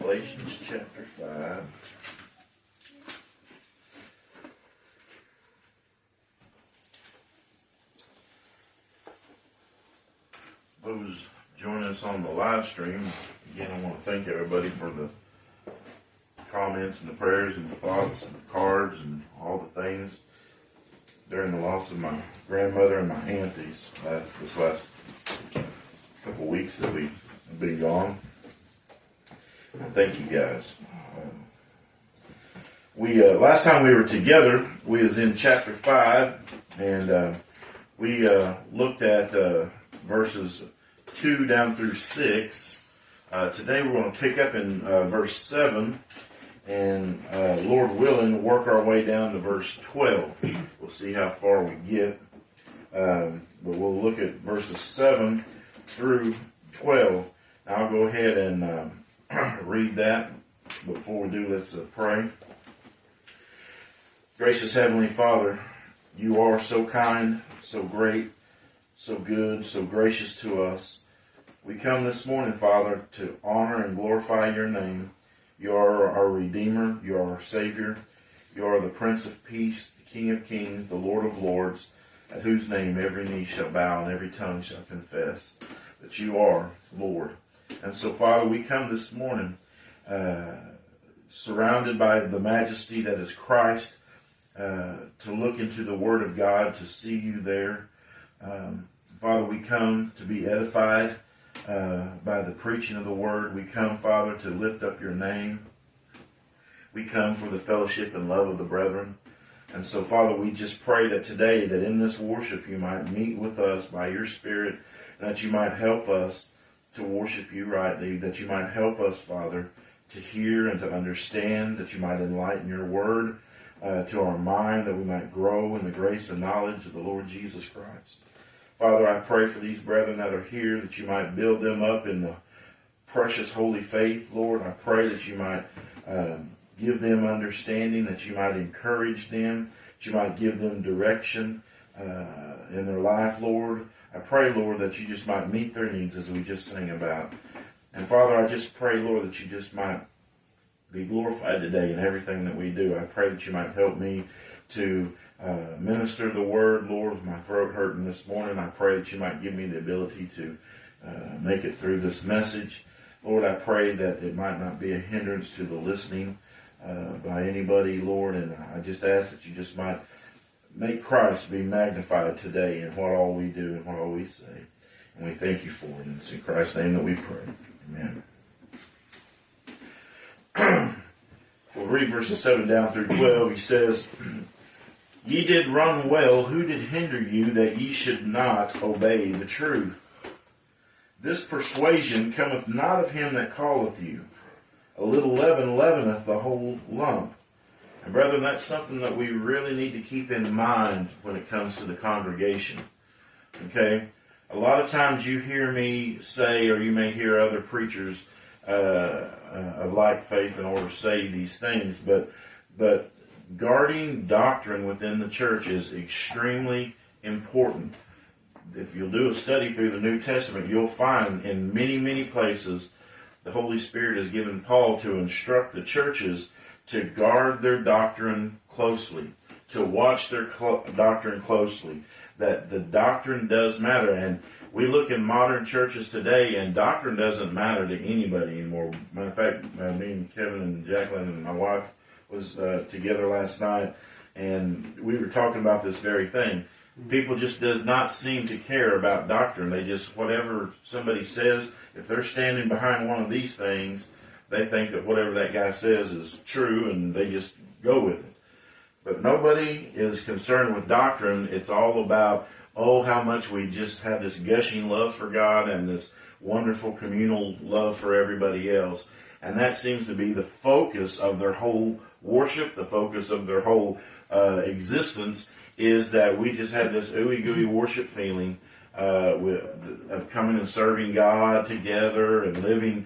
Galatians chapter 5. Those joining us on the live stream, again, I want to thank everybody for the comments and the prayers and the thoughts and the cards and all the things during the loss of my grandmother and my aunties this last couple weeks that we've been gone. Thank you guys. Last time we were together, we was in chapter 5, and we looked at verses 2 down through 6. Today we're going to pick up in verse 7, and Lord willing, work our way down to verse 12. We'll see how far we get. But we'll look at verses 7 through 12. Now I'll go ahead and read that. Before we do, let's pray. Gracious Heavenly Father, you are so kind, so great, so good, so gracious to us. We come this morning, Father, to honor and glorify your name. You are our Redeemer. You are our Savior. You are the Prince of Peace, the King of Kings, the Lord of Lords, at whose name every knee shall bow and every tongue shall confess that you are Lord. And so, Father, we come this morning surrounded by the majesty that is Christ, to look into the Word of God, to see you there. Father, we come to be edified by the preaching of the Word. We come, Father, to lift up your name. We come for the fellowship and love of the brethren. And so, Father, we just pray that today, that in this worship, you might meet with us by your Spirit, and that you might help us to worship you rightly, that you might help us, Father, to hear and to understand, that you might enlighten your word to our mind, that we might grow in the grace and knowledge of the Lord Jesus Christ. Father, I pray for these brethren that are here, that you might build them up in the precious holy faith, Lord. I pray that you might give them understanding, that you might encourage them, that you might give them direction in their life, Lord. I pray, Lord, that you just might meet their needs as we just sang about. And Father, I just pray, Lord, that you just might be glorified today in everything that we do. I pray that you might help me to minister the word, Lord, with my throat hurting this morning. I pray that you might give me the ability to make it through this message. Lord, I pray that it might not be a hindrance to the listening by anybody, Lord, and I just ask that you just might make Christ be magnified today in what all we do and what all we say. And we thank you for it. And it's in Christ's name that we pray. Amen. We'll read verses 7 down through 12. He says, Ye did run well. Who did hinder you that ye should not obey the truth? This persuasion cometh not of him that calleth you. A little leaven leaveneth the whole lump. And brethren, that's something that we really need to keep in mind when it comes to the congregation. Okay? A lot of times you hear me say, or you may hear other preachers of like faith in order say these things, but guarding doctrine within the church is extremely important. If you'll do a study through the New Testament, you'll find in many, many places the Holy Spirit has given Paul to instruct the churches to guard their doctrine closely, to watch their doctrine closely, that the doctrine does matter. And we look in modern churches today, and doctrine doesn't matter to anybody anymore. Matter of fact, me and Kevin and Jacqueline and my wife was together last night, and we were talking about this very thing. People just does not seem to care about doctrine. They just, whatever somebody says, if they're standing behind one of these things, they think that whatever that guy says is true, and they just go with it. But nobody is concerned with doctrine. It's all about, how much we just have this gushing love for God and this wonderful communal love for everybody else. And that seems to be the focus of their whole worship, the focus of their whole existence, is that we just have this ooey-gooey worship feeling of coming and serving God together and living.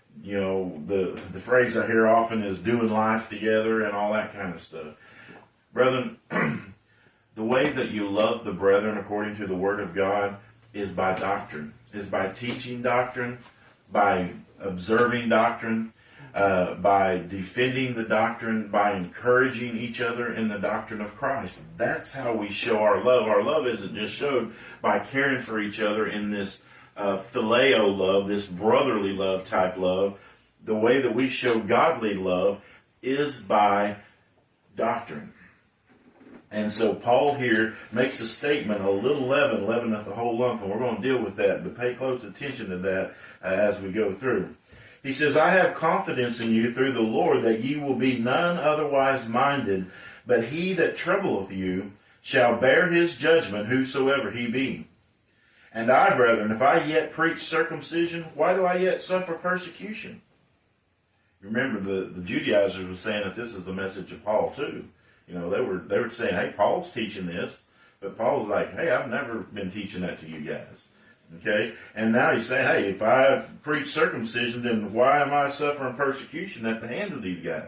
The phrase I hear often is doing life together and all that kind of stuff. Brethren, the way that you love the brethren according to the Word of God is by doctrine, is by teaching doctrine, by observing doctrine. by defending the doctrine, by encouraging each other in the doctrine of Christ. That's how we show our love. Our love isn't just showed by caring for each other in this phileo love, this brotherly love type love. The way that we show godly love is by doctrine. And so Paul here makes a statement, a little leaven leaveneth the whole lump, and we're going to deal with that, but pay close attention to that as we go through. He says, I have confidence in you through the Lord that ye will be none otherwise minded, but he that troubleth you shall bear his judgment, whosoever he be. And I, brethren, if I yet preach circumcision, why do I yet suffer persecution? Remember, the Judaizers were saying that this is the message of Paul too. You know, they were saying, hey, Paul's teaching this, but Paul's like, hey, I've never been teaching that to you guys. Okay? And now he's saying, hey, if I preach circumcision, then why am I suffering persecution at the hands of these guys?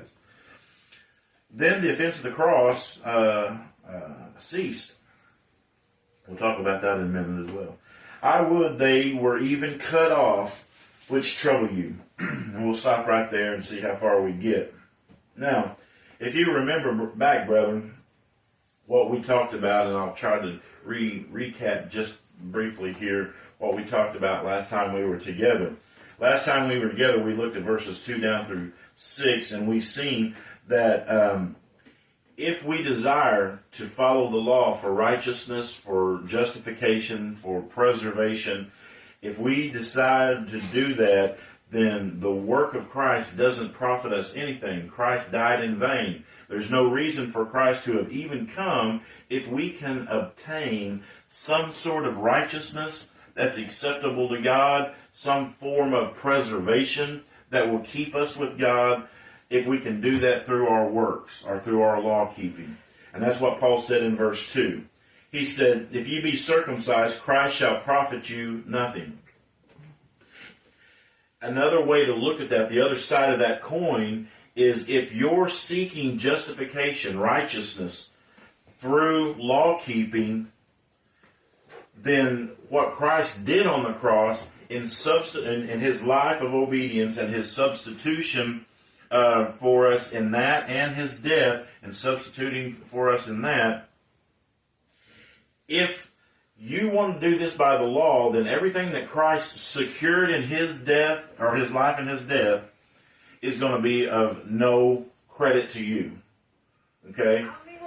Then the offense of the cross ceased. We'll talk about that in a minute as well. I would they were even cut off, which trouble you. And we'll stop right there and see how far we get. Now, if you remember back, brethren, what we talked about, and I'll try to recap just briefly here what we talked about last time we were together. Last time we were together, we looked at verses 2 down through 6, and we've seen that if we desire to follow the law for righteousness, for justification, for preservation, if we decide to do that, then the work of Christ doesn't profit us anything. Christ died in vain. There's no reason for Christ to have even come if we can obtain some sort of righteousness that's acceptable to God, some form of preservation that will keep us with God, if we can do that through our works or through our law keeping. And that's what Paul said in verse 2. He said, if ye be circumcised, Christ shall profit you nothing. Another way to look at that, the other side of that coin, is if you're seeking justification, righteousness, through law keeping, then what Christ did on the cross in his life of obedience and his substitution for us in that, and his death and substituting for us in that, if you want to do this by the law, then everything that Christ secured in his death, or his life and his death, is going to be of no credit to you. Okay?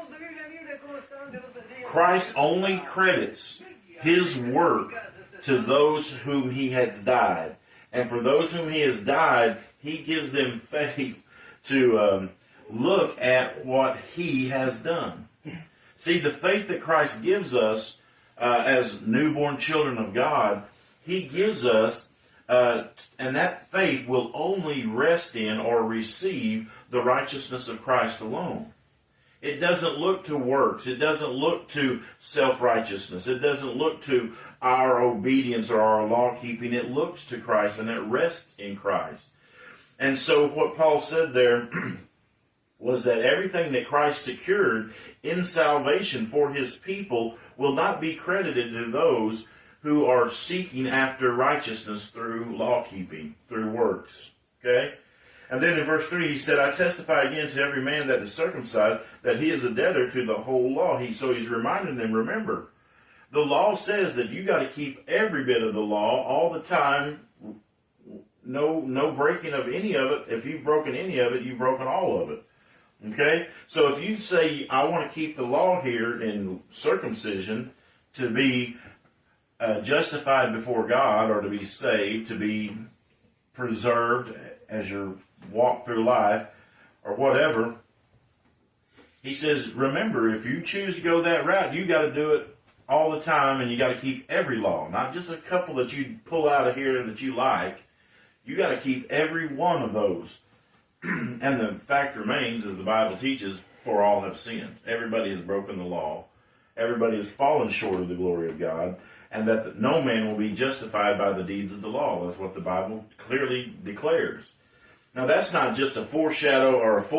Christ only credits his work to those whom he has died. And for those whom he has died, he gives them faith to look at what he has done. See, the faith that Christ gives us as newborn children of God, he gives us, and that faith will only rest in or receive the righteousness of Christ alone. It doesn't look to works. It doesn't look to self-righteousness. It doesn't look to our obedience or our law-keeping. It looks to Christ, and it rests in Christ. And so what Paul said there was that everything that Christ secured in salvation for his people will not be credited to those who are seeking after righteousness through law-keeping, through works. Okay? And then in verse 3 he said, I testify again to every man that is circumcised that he is a debtor to the whole law. So he's reminding them, remember, the law says that you got to keep every bit of the law all the time. No breaking of any of it. If you've broken any of it, you've broken all of it. Okay? So if you say, I want to keep the law here in circumcision to be justified before God, or to be saved, to be preserved as you walk through life, or whatever, he says, remember, if you choose to go that route, you got to do it all the time, and you got to keep every law, not just a couple that you pull out of here that you like. You got to keep every one of those. And the fact remains, as the Bible teaches, for all have sinned. Everybody has broken the law. Everybody has fallen short of the glory of God. And that no man will be justified by the deeds of the law. That's what the Bible clearly declares. Now that's not just a foreshadow or a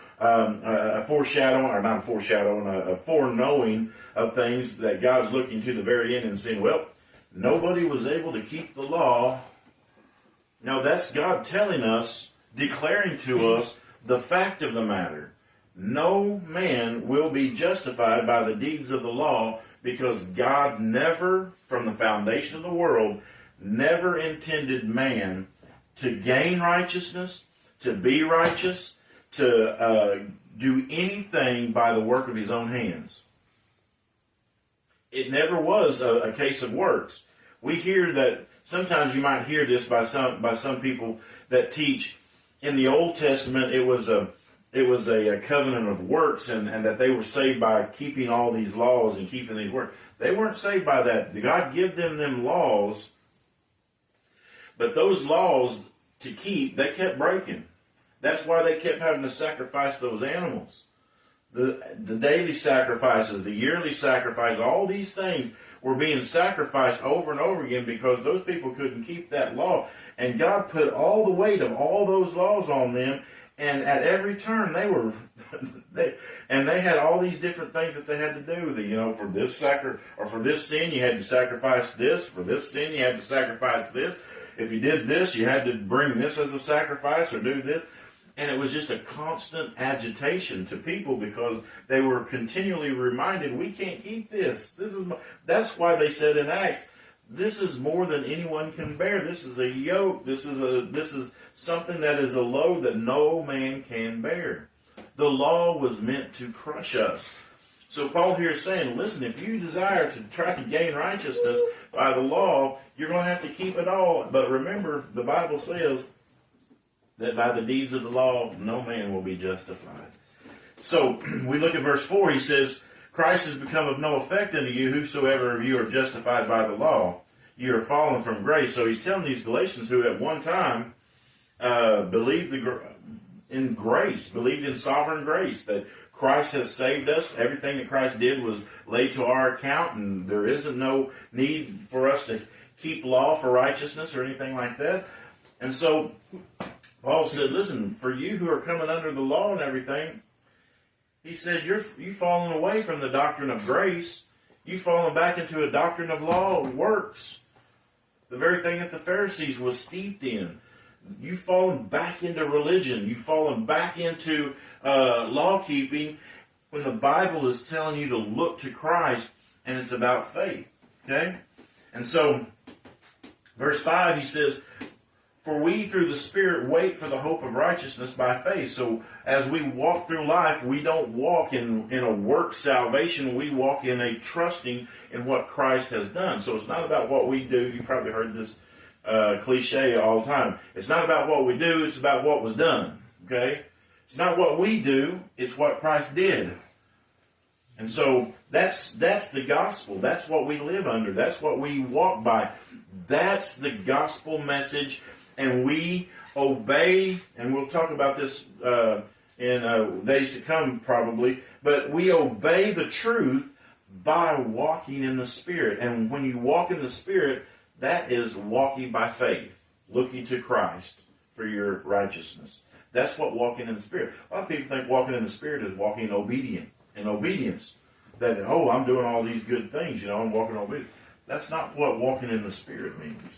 foreknowing of things that God's looking to the very end and saying, well, nobody was able to keep the law. Now that's God telling us declaring to us the fact of the matter. No man will be justified by the deeds of the law, because God never, from the foundation of the world, never intended man to gain righteousness, to be righteous, to do anything by the work of his own hands. It never was a case of works. We hear that, sometimes you might hear this by some people that teach in the Old Testament it was a covenant of works, and that they were saved by keeping all these laws and keeping these works. They weren't saved by that. God gave them laws, but those laws to keep, they kept breaking. That's why they kept having to sacrifice those animals. The daily sacrifices, the yearly sacrifice, all these things were being sacrificed over and over again because those people couldn't keep that law. And God put all the weight of all those laws on them, and at every turn they had all these different things that they had to do. For this for this sin you had to sacrifice this, for this sin you had to sacrifice this. If you did this, you had to bring this as a sacrifice or do this. And it was just a constant agitation to people because they were continually reminded, we can't keep this. That's why they said in Acts, this is more than anyone can bear. This is a yoke. This is something that is a load that no man can bear. The law was meant to crush us. So Paul here is saying, listen, if you desire to try to gain righteousness by the law, you're going to have to keep it all. But remember, the Bible says that by the deeds of the law, no man will be justified. So we look at verse 4. He says, Christ has become of no effect unto you, whosoever of you are justified by the law. You are fallen from grace. So he's telling these Galatians who at one time believed in grace, believed in sovereign grace, that Christ has saved us. Everything that Christ did was laid to our account, and there isn't no need for us to keep law for righteousness or anything like that. And so Paul said, listen, for you who are coming under the law and everything, he said, you've fallen away from the doctrine of grace. You've fallen back into a doctrine of law and works. The very thing that the Pharisees was steeped in. You've fallen back into religion. You've fallen back into law keeping when the Bible is telling you to look to Christ, and it's about faith. Okay? And so, verse 5, he says, for we through the Spirit wait for the hope of righteousness by faith. So as we walk through life, we don't walk in a work salvation. We walk in a trusting in what Christ has done. So it's not about what we do. You probably heard this cliche all the time. It's not about what we do. It's about what was done. Okay? It's not what we do. It's what Christ did. And so that's the gospel. That's what we live under. That's what we walk by. That's the gospel message. And we obey, and we'll talk about this in days to come probably, but we obey the truth by walking in the Spirit. And when you walk in the Spirit, that is walking by faith, looking to Christ for your righteousness. That's what walking in the Spirit. A lot of people think walking in the Spirit is walking in obedience. That, I'm doing all these good things, I'm walking in obedience. That's not what walking in the Spirit means.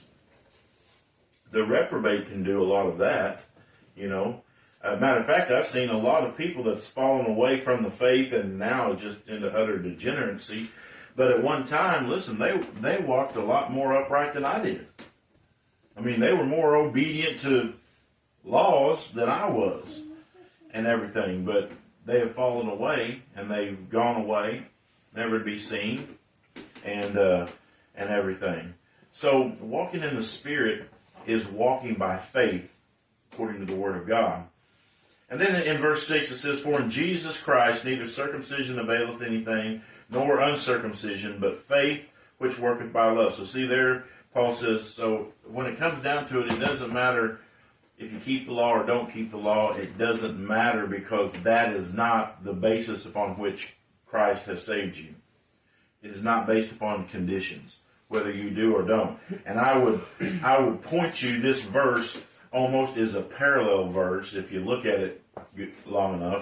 The reprobate can do a lot of that, Matter of fact, I've seen a lot of people that's fallen away from the faith and now just into utter degeneracy. But at one time, listen, they walked a lot more upright than I did. I mean, they were more obedient to laws than I was and everything. But they have fallen away and they've gone away, never to be seen, and everything. So walking in the Spirit is walking by faith, according to the Word of God. And then in verse 6 it says, for in Jesus Christ neither circumcision availeth anything, nor uncircumcision, but faith which worketh by love. So see there, Paul says, so when it comes down to it, it doesn't matter if you keep the law or don't keep the law. It doesn't matter, because that is not the basis upon which Christ has saved you. It is not based upon conditions, whether you do or don't. And I would point you, this verse almost is a parallel verse if you look at it long enough.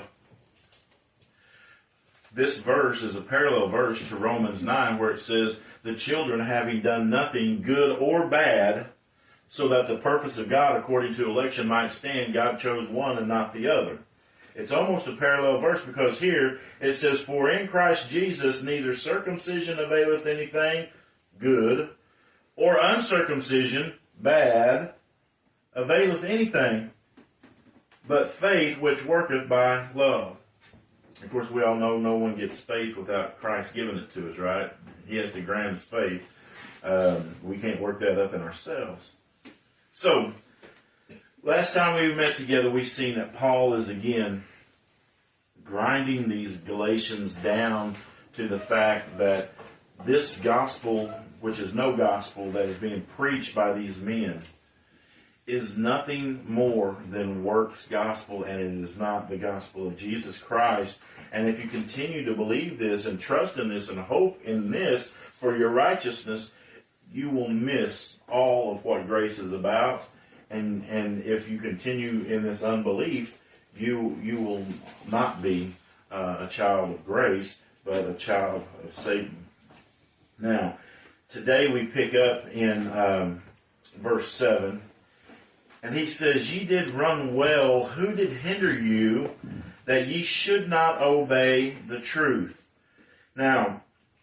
This verse is a parallel verse to Romans 9, where it says, the children having done nothing good or bad so that the purpose of God according to election might stand, God chose one and not the other. It's almost a parallel verse because here it says, for in Christ Jesus neither circumcision availeth anything good, or uncircumcision, bad, availeth anything, but faith which worketh by love. Of course, we all know no one gets faith without Christ giving it to us, right? He has to grant us faith. We can't work that up in ourselves. So, last time we met together, we've seen that Paul is again grinding these Galatians down to the fact that this gospel, which is no gospel, that is being preached by these men, is nothing more than works gospel, and it is not the gospel of Jesus Christ. And if you continue to believe this and trust in this and hope in this for your righteousness, you will miss all of what grace is about. And if you continue in this unbelief, you will not be a child of grace, but a child of Satan. Now, today we pick up in verse 7. And he says, ye did run well. Who did hinder you that ye should not obey the truth? Now,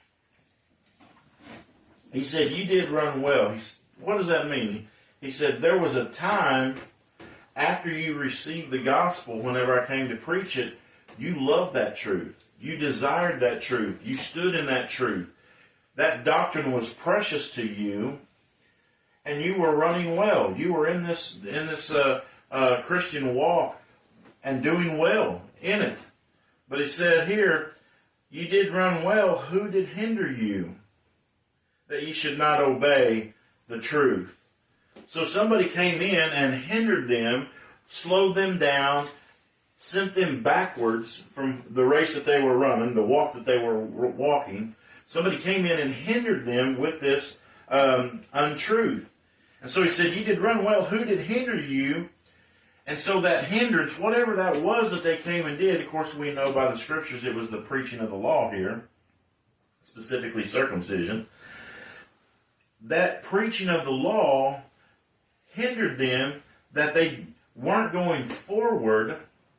he said, ye did run well. What does that mean? He said, there was a time after you received the gospel, whenever I came to preach it, you loved that truth. You desired that truth. You stood in that truth. That doctrine was precious to you. And you were running well. You were in this Christian walk and doing well in it. But it said here, you did run well. Who did hinder you that you should not obey the truth? So somebody came in and hindered them, slowed them down, sent them backwards from the race that they were running, the walk that they were walking. Somebody came in and hindered them with this untruth. And so he said, you did run well. Who did hinder you? And so that hindrance, whatever that was that they came and did, of course we know by the scriptures it was the preaching of the law here, specifically circumcision. That preaching of the law hindered them, that they weren't going forward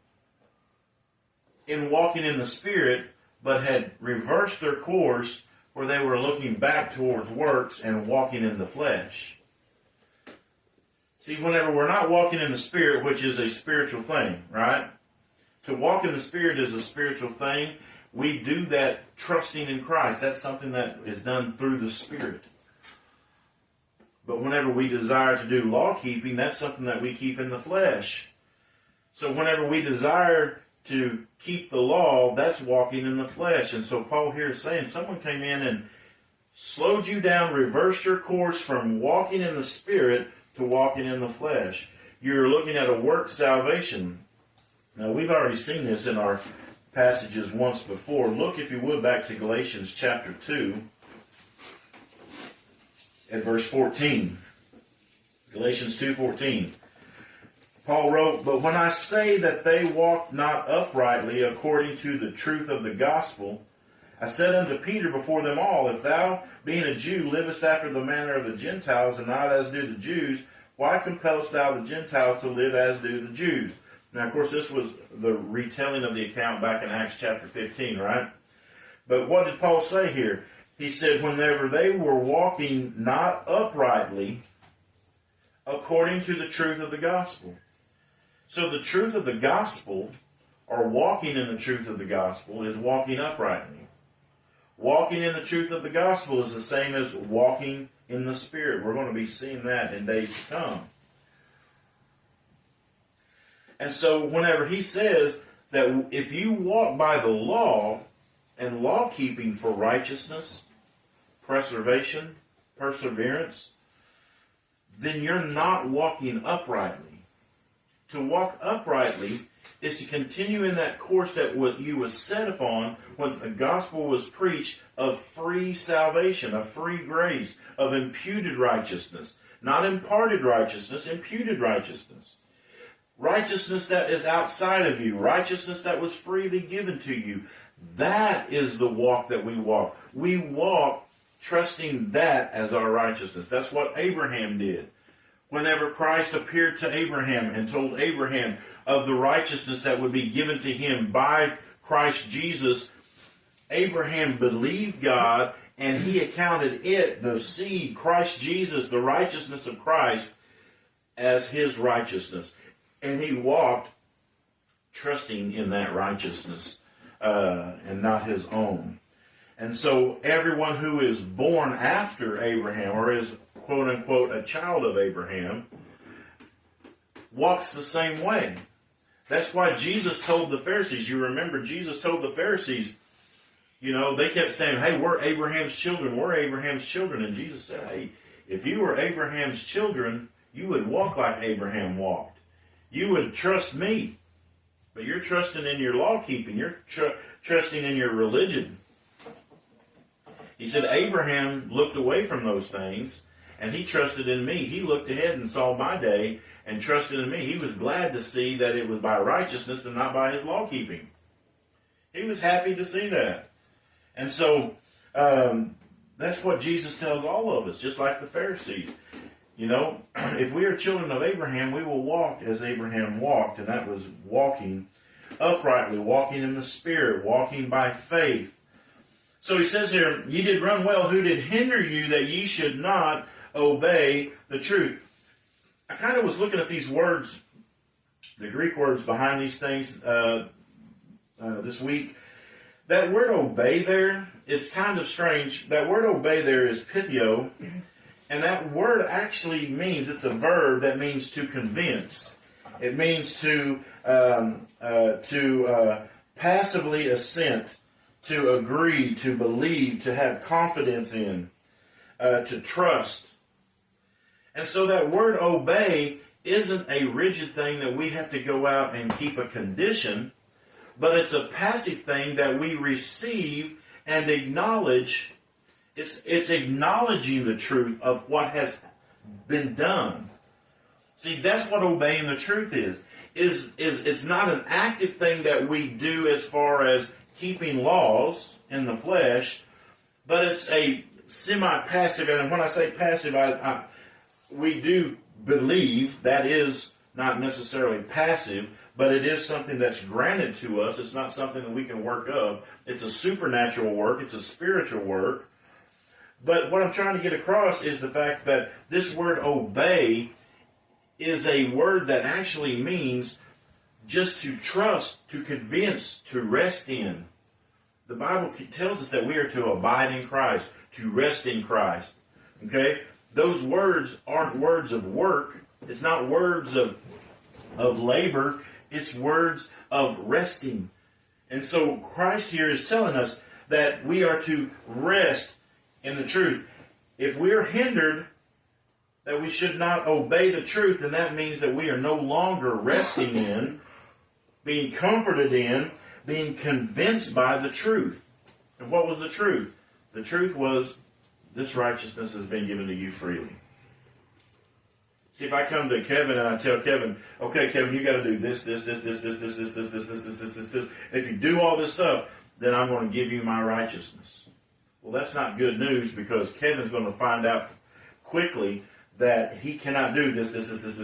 in walking in the Spirit, but had reversed their course where they were looking back towards works and walking in the flesh. See, whenever we're not walking in the Spirit, which is a spiritual thing, right? To walk in the Spirit is a spiritual thing. We do that trusting in Christ. That's something that is done through the Spirit. But whenever we desire to do law keeping, that's something that we keep in the flesh. So whenever we desire to keep the law, that's walking in the flesh. And so Paul here is saying someone came in and slowed you down, reversed your course from walking in the Spirit to walking in the flesh. You're looking at a work salvation. Now, we've already seen this in our passages once before. Look, if you would, back to Galatians chapter 2 at verse 14. Galatians 2:14. Paul wrote, but when I say that they walk not uprightly according to the truth of the gospel, I said unto Peter before them all, if thou, being a Jew, livest after the manner of the Gentiles, and not as do the Jews, why compellest thou the Gentiles to live as do the Jews? Now, of course, this was the retelling of the account back in Acts chapter 15, right? But what did Paul say here? He said, whenever they were walking not uprightly according to the truth of the gospel. So the truth of the gospel, or walking in the truth of the gospel, is walking uprightly. Walking in the truth of the gospel is the same as walking in the Spirit. We're going to be seeing that in days to come. And so whenever he says that if you walk by the law and law keeping for righteousness, preservation, perseverance, then you're not walking uprightly. To walk uprightly is to continue in that course that what you was set upon when the gospel was preached of free salvation, of free grace, of imputed righteousness. Not imparted righteousness, imputed righteousness. Righteousness that is outside of you. Righteousness that was freely given to you. That is the walk that we walk. We walk trusting that as our righteousness. That's what Abraham did. whenever Christ appeared to Abraham and told Abraham of the righteousness that would be given to him by Christ Jesus, Abraham believed God, and he accounted it, the seed, Christ Jesus, the righteousness of Christ, as his righteousness. And he walked trusting in that righteousness and not his own. And so everyone who is born after Abraham, or is quote unquote a child of Abraham, walks the same way. That's why Jesus told the Pharisees, you remember Jesus told the Pharisees, they kept saying, hey, we're Abraham's children, we're Abraham's children. And Jesus said, hey, if you were Abraham's children, you would walk like Abraham walked. You would trust me. But you're trusting in your law keeping. You're trusting in your religion. He said, Abraham looked away from those things, and he trusted in me. He looked ahead and saw my day and trusted in me. He was glad to see that it was by righteousness and not by his law keeping. He was happy to see that. And so that's what Jesus tells all of us, just like the Pharisees. If we are children of Abraham, we will walk as Abraham walked, and that was walking uprightly, walking in the Spirit, walking by faith. So he says here, ye did run well, who did hinder you that ye should not obey the truth? I kind of was looking at these words, the Greek words behind these things this week. That word obey there, it's kind of strange. That word obey there is pithio, and that word actually means, it's a verb that means to convince. It means to passively assent, to agree, to believe, to have confidence in, to trust. And so that word obey isn't a rigid thing that we have to go out and keep a condition, but it's a passive thing that we receive and acknowledge. It's acknowledging the truth of what has been done. See, that's what obeying the truth is. It's not an active thing that we do as far as keeping laws in the flesh, but it's a semi-passive. And when I say passive, we do believe that is not necessarily passive, but it is something that's granted to us. It's not something that we can work up. It's a supernatural work. It's a spiritual work. But what I'm trying to get across is the fact that this word obey is a word that actually means just to trust, to convince, to rest in. The Bible tells us that we are to abide in Christ, to rest in Christ. Okay? Those words aren't words of work. It's not words of labor. It's words of resting. And so Christ here is telling us that we are to rest in the truth. If we are hindered that we should not obey the truth, then that means that we are no longer resting in, being comforted in, being convinced by the truth. And what was the truth? The truth was, this righteousness has been given to you freely. See, if I come to Kevin and I tell Kevin, okay, Kevin, you got to do this. If you do all this stuff, then I'm going to give you my righteousness. Well, that's not good news, because Kevin's going to find out quickly that he cannot do this.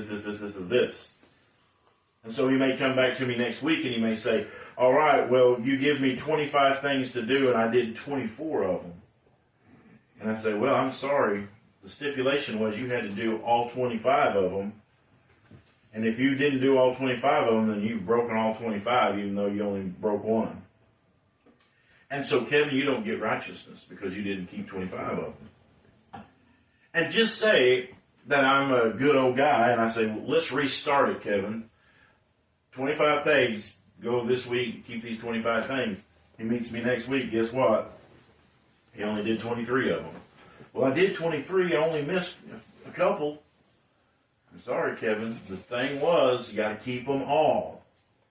And so he may come back to me next week and he may say, all right, well, you give me 25 things to do and I did 24 of them. And I say, well, I'm sorry. The stipulation was you had to do all 25 of them. And if you didn't do all 25 of them, then you've broken all 25, even though you only broke one. And so, Kevin, you don't get righteousness because you didn't keep 25 of them. And just say that I'm a good old guy, and I say, well, let's restart it, Kevin. 25 things. Go this week, keep these 25 things. He meets me next week. Guess what? He only did 23 of them. Well, I did 23. I only missed a couple. I'm sorry, Kevin. The thing was, you got to keep them all.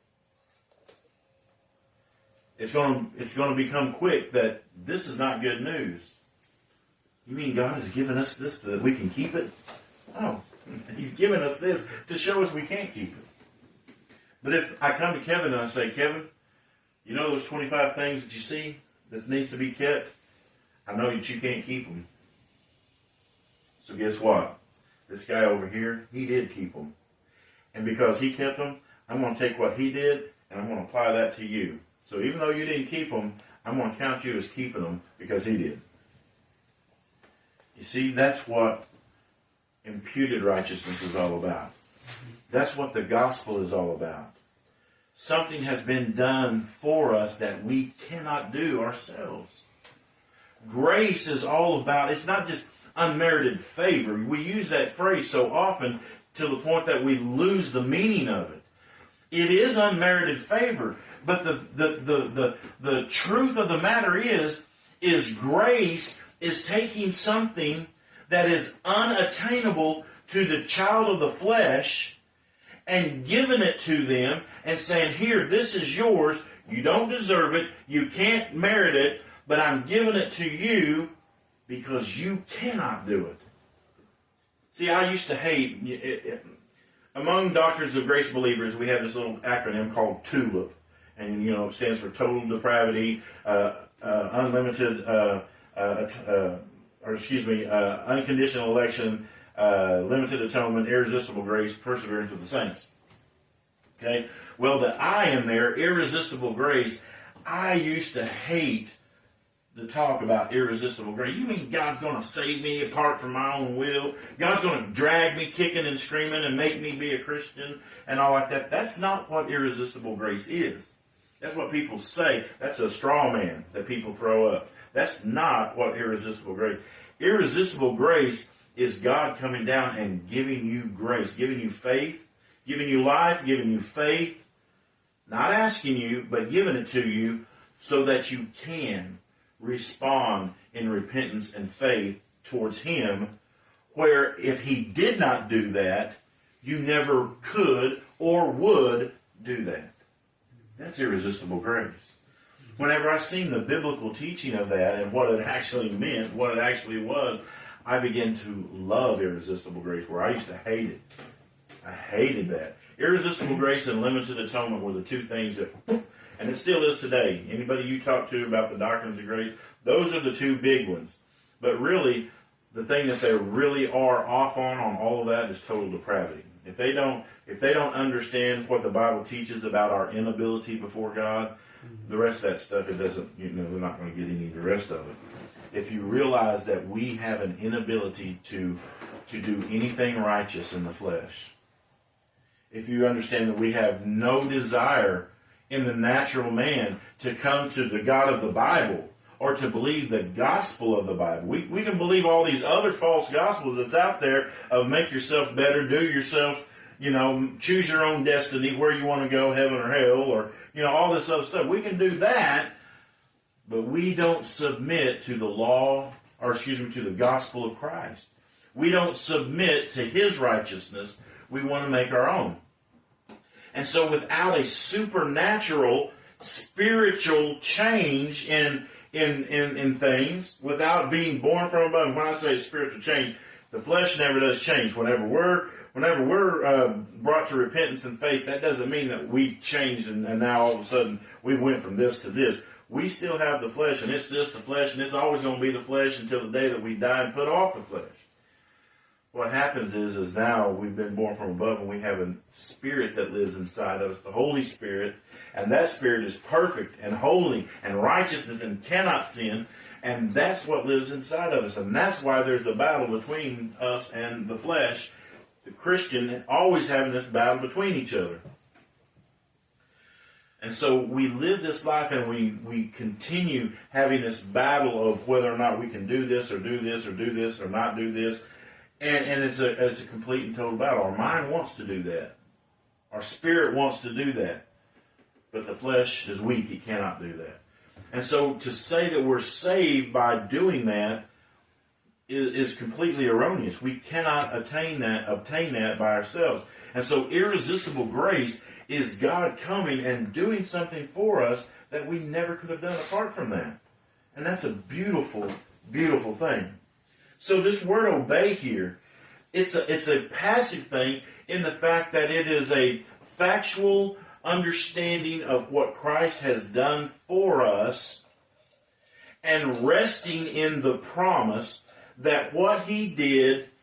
It's going to become quick that this is not good news. You mean God has given us this so that we can keep it? No. He's given us this to show us we can't keep it. But if I come to Kevin and I say, Kevin, you know those 25 things that you see that needs to be kept? I know that you can't keep them. So guess what? this guy over here, he did keep them. And because he kept them, I'm going to take what he did and I'm going to apply that to you. So even though you didn't keep them, I'm going to count you as keeping them because he did. You see, that's what imputed righteousness is all about. That's what the gospel is all about. Something has been done for us that we cannot do ourselves. Grace is all about, it's not just unmerited favor. We use that phrase so often to the point that we lose the meaning of it. It is unmerited favor, but the truth of the matter is grace is taking something that is unattainable to the child of the flesh and giving it to them and saying, here, this is yours. You don't deserve it. You can't merit it, but I'm giving it to you because you cannot do it. See, I used to hate, among Doctrines of Grace believers, we have this little acronym called TULIP. And, it stands for total depravity, unlimited, unconditional election, limited atonement, irresistible grace, perseverance of the saints. Okay? Well, the I in there, irresistible grace, I used to hate the talk about irresistible grace. You mean God's going to save me apart from my own will? God's going to drag me kicking and screaming and make me be a Christian and all like that? That's not what irresistible grace is. That's what people say. That's a straw man that people throw up. That's not what irresistible grace. Irresistible grace is God coming down and giving you grace, giving you faith, giving you life, giving you faith, not asking you, but giving it to you so that you can respond in repentance and faith towards Him, where if He did not do that, you never could or would do that. That's irresistible grace. Whenever I seen the biblical teaching of that and what it actually meant, what it actually was, I began to love irresistible grace, where I used to hate it. I hated that. Irresistible grace and limited atonement were the two things that, and it still is today. Anybody you talk to about the doctrines of grace, those are the two big ones. But really, the thing that they really are off on all of that is total depravity. If they don't understand what the Bible teaches about our inability before God, the rest of that stuff, it doesn't, they're not going to get any of the rest of it. If you realize that we have an inability to do anything righteous in the flesh, if you understand that we have no desire in the natural man to come to the God of the Bible or to believe the gospel of the Bible. We can believe all these other false gospels that's out there of make yourself better, do yourself, choose your own destiny, where you want to go, heaven or hell, or, all this other stuff. We can do that, but we don't submit to the law, to the gospel of Christ. We don't submit to His righteousness. We want to make our own. And so without a supernatural, spiritual change in things, without being born from above, when I say spiritual change, the flesh never does change. Whenever we're brought to repentance and faith, that doesn't mean that we changed and now all of a sudden we went from this to this. We still have the flesh, and it's just the flesh, and it's always going to be the flesh until the day that we die and put off the flesh. What happens is now we've been born from above, and we have a spirit that lives inside of us, the Holy Spirit, and that Spirit is perfect and holy and righteousness and cannot sin, and that's what lives inside of us, and that's why there's a battle between us and the flesh. The Christian always having this battle between each other. And so we live this life and we continue having this battle of whether or not we can do this or do this or do this or not do this. And it's a complete and total battle. Our mind wants to do that. Our spirit wants to do that. But the flesh is weak. It cannot do that. And so to say that we're saved by doing that is completely erroneous. We cannot obtain that by ourselves. And so irresistible grace is God coming and doing something for us that we never could have done apart from that. And that's a beautiful, beautiful thing. So this word obey here, it's a passive thing in the fact that it is a factual understanding of what Christ has done for us and resting in the promise that what He did,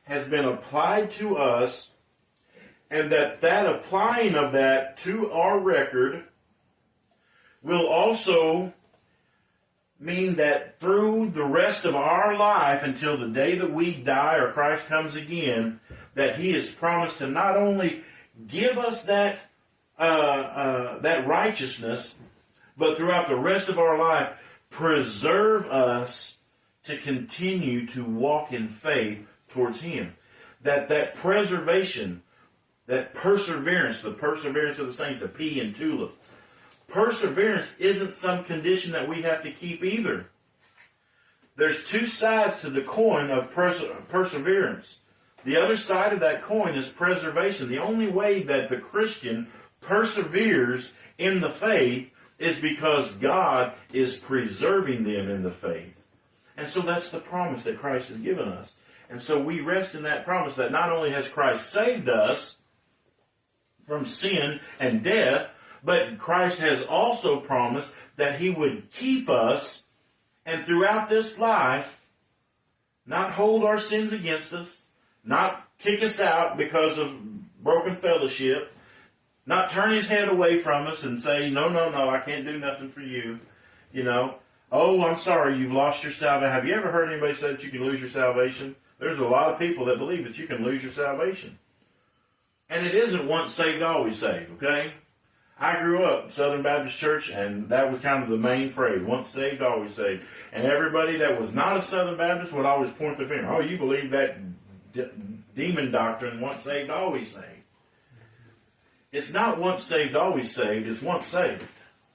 has been applied to us, and that applying of that to our record will also mean that through the rest of our life until the day that we die or Christ comes again, that He has promised to not only give us that righteousness, but throughout the rest of our life, preserve us to continue to walk in faith towards Him. That preservation, that perseverance, the perseverance of the saints, the P in TULIP. Perseverance isn't some condition that we have to keep either. There's two sides to the coin of perseverance. The other side of that coin is preservation. The only way that the Christian perseveres in the faith is because God is preserving them in the faith. And so that's the promise that Christ has given us. And so we rest in that promise that not only has Christ saved us from sin and death, but Christ has also promised that He would keep us and throughout this life not hold our sins against us, not kick us out because of broken fellowship, not turn His head away from us and say, no, I can't do nothing for you. Oh, I'm sorry, you've lost your salvation. Have you ever heard anybody say that you can lose your salvation? There's a lot of people that believe that you can lose your salvation. And it isn't once saved, always saved, okay? I grew up Southern Baptist Church, and that was kind of the main phrase, once saved, always saved. And everybody that was not a Southern Baptist would always point their finger, oh, you believe that demon doctrine, once saved, always saved. It's not once saved, always saved, it's once saved.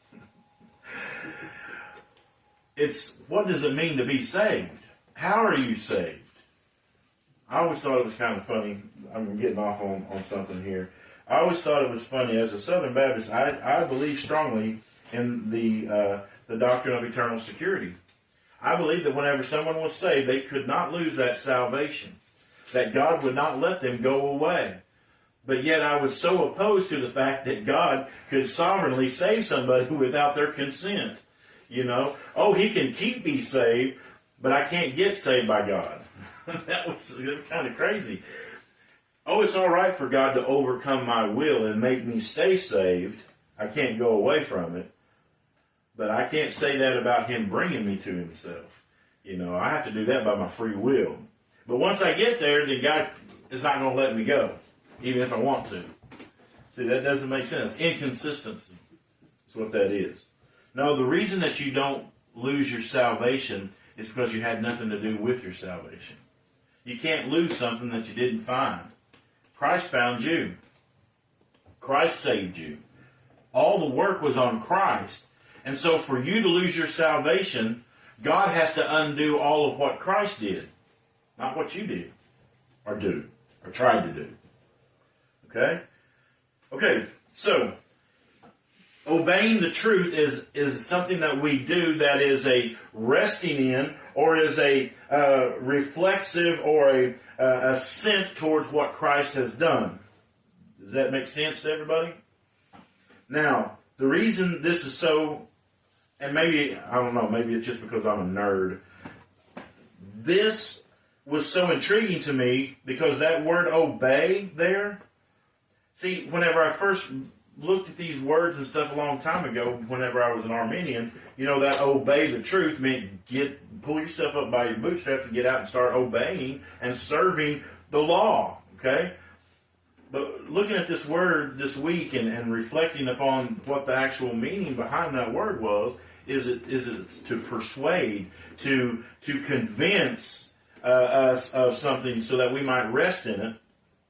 It's, what does it mean to be saved? How are you saved? I always thought it was kind of funny. I'm getting off on something here. I always thought it was funny. As a Southern Baptist, I believe strongly in the doctrine of eternal security. I believe that whenever someone was saved, they could not lose that salvation. That God would not let them go away. But yet I was so opposed to the fact that God could sovereignly save somebody without their consent. Oh, He can keep me saved, but I can't get saved by God. That was kind of crazy. Oh, it's all right for God to overcome my will and make me stay saved. I can't go away from it. But I can't say that about Him bringing me to Himself. I have to do that by my free will. But once I get there, then God is not going to let me go, even if I want to. See, that doesn't make sense. Inconsistency is what that is. No, the reason that you don't lose your salvation is because you had nothing to do with your salvation. You can't lose something that you didn't find. Christ found you. Christ saved you. All the work was on Christ. And so for you to lose your salvation, God has to undo all of what Christ did. Not what you did. Or do. Or tried to do. Okay? Okay, so obeying the truth is something that we do that is a resting in or is a reflexive or a assent towards what Christ has done. Does that make sense to everybody? Now, the reason this is so, and maybe, I don't know, maybe it's just because I'm a nerd. This was so intriguing to me because that word obey there, see, whenever I first looked at these words and stuff a long time ago, whenever I was an Armenian, that obey the truth meant pull yourself up by your bootstraps and get out and start obeying and serving the law, okay? But looking at this word this week and reflecting upon what the actual meaning behind that word was, is it to persuade, to convince us of something so that we might rest in it.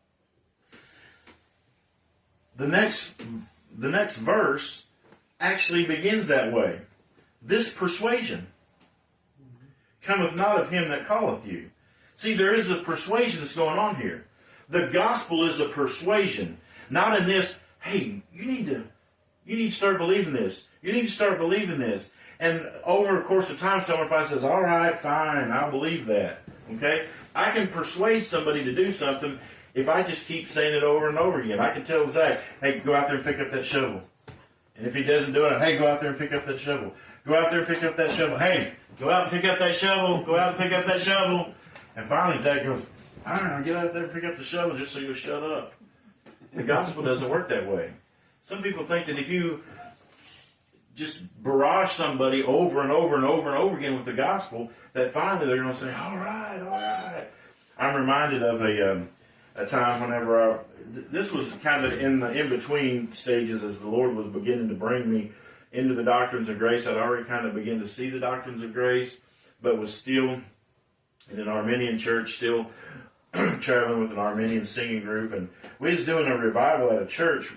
The next verse actually begins that way. This persuasion cometh not of him that calleth you. See, there is a persuasion that's going on here. The gospel is a persuasion. Not in this, hey, you need to start believing this. You need to start believing this. And over the course of time, someone finally says, all right, fine, I'll believe that. Okay? I can persuade somebody to do something if I just keep saying it over and over again. I can tell Zach, hey, go out there and pick up that shovel. And if he doesn't do it, hey, go out there and pick up that shovel. Go out there and pick up that shovel. Hey, go out and pick up that shovel. Go out and pick up that shovel. And finally Zach goes, all right, I'll get out there and pick up the shovel just so you'll shut up. The gospel doesn't work that way. Some people think that if you just barrage somebody over and over and over and over again with the gospel, that finally they're going to say, all right, all right. I'm reminded of a time whenever this was kind of in the in-between stages as the Lord was beginning to bring me into the doctrines of grace. I'd already kind of begun to see the doctrines of grace, but was still in an Armenian church, still traveling with an Armenian singing group. And we was doing a revival at a church.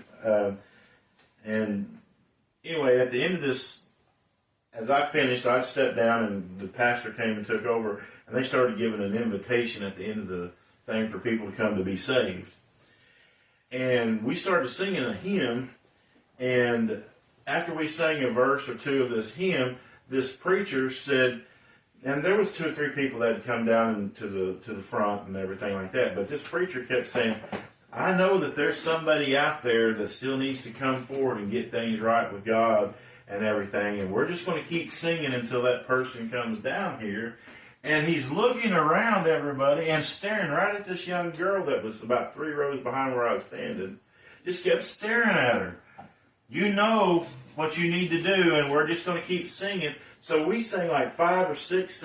And anyway, at the end of this, as I finished, I stepped down and the pastor came and took over, and they started giving an invitation at the end of the thing for people to come to be saved. And we started singing a hymn, and after we sang a verse or two of this hymn, this preacher said, and there was 2 or 3 people that had come down to the front and everything like that, but this preacher kept saying, I know that there's somebody out there that still needs to come forward and get things right with God and everything, and we're just going to keep singing until that person comes down here. And he's looking around everybody and staring right at this young girl that was about 3 rows behind where I was standing. Just kept staring at her. You know what you need to do, and we're just going to keep singing. So we sang like 5 or 6,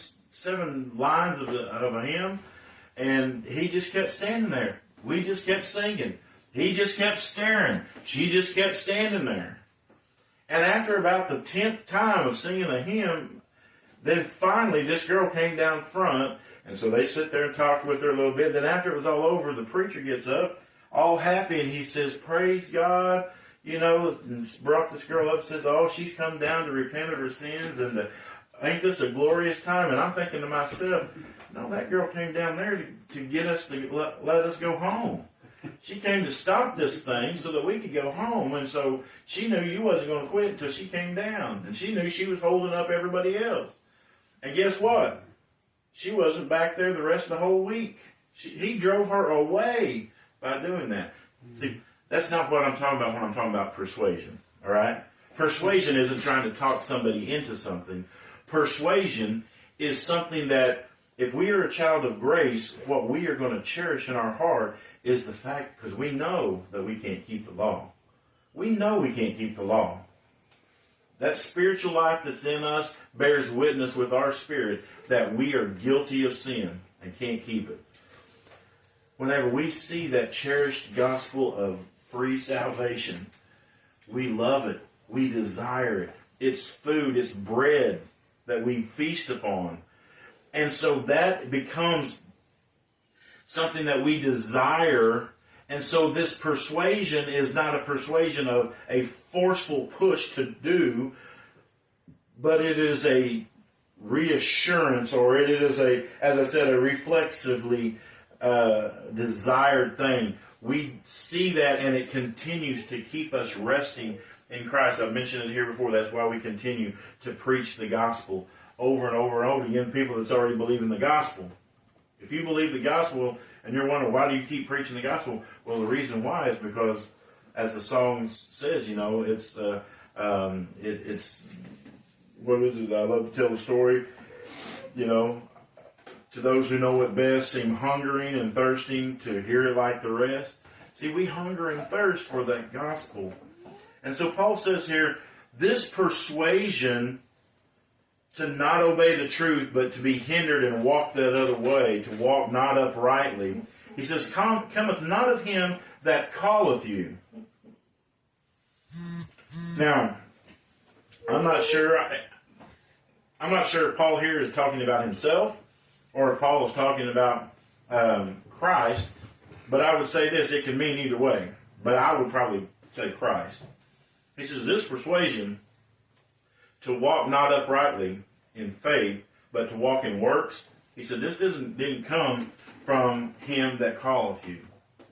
7 lines of a hymn, and he just kept standing there. We just kept singing. He just kept staring. She just kept standing there. And after about the 10th time of singing a hymn, then finally this girl came down front, and so they sit there and talked with her a little bit. Then after it was all over, the preacher gets up, all happy, and he says, praise God, and brought this girl up and says, oh, she's come down to repent of her sins, and ain't this a glorious time? And I'm thinking to myself, no, that girl came down there to get us to let us go home. She came to stop this thing so that we could go home, and so she knew you wasn't going to quit until she came down, and she knew she was holding up everybody else. And guess what? She wasn't back there the rest of the whole week. He drove her away by doing that. See, that's not what I'm talking about when I'm talking about persuasion, all right? Persuasion isn't trying to talk somebody into something. Persuasion is something that if we are a child of grace, what we are going to cherish in our heart is the fact, because we know that we can't keep the law. We know we can't keep the law. That spiritual life that's in us bears witness with our spirit that we are guilty of sin and can't keep it. Whenever we see that cherished gospel of free salvation, we love it. We desire it. It's food. It's bread that we feast upon. And so that becomes something that we desire. And so this persuasion is not a persuasion of a forceful push to do, but it is a reassurance, or it is as I said, a reflexively desired thing. We see that, and it continues to keep us resting in Christ. I've mentioned it here before. That's why we continue to preach the gospel over and over and over again. People that's already believe in the gospel. If you believe the gospel and you're wondering why do you keep preaching the gospel, well, the reason why is because, as the song says, it's what is it? I love to tell the story. To those who know it best, seem hungering and thirsting to hear it like the rest. See, we hunger and thirst for that gospel. And so Paul says here, this persuasion to not obey the truth, but to be hindered and walk that other way, to walk not uprightly. He says, cometh not of him that calleth you. Now, I'm not sure if Paul here is talking about himself, or if Paul is talking about Christ, but I would say this, it can mean either way, but I would probably say Christ. He says, this persuasion to walk not uprightly in faith, but to walk in works. He said, this didn't come from him that calleth you.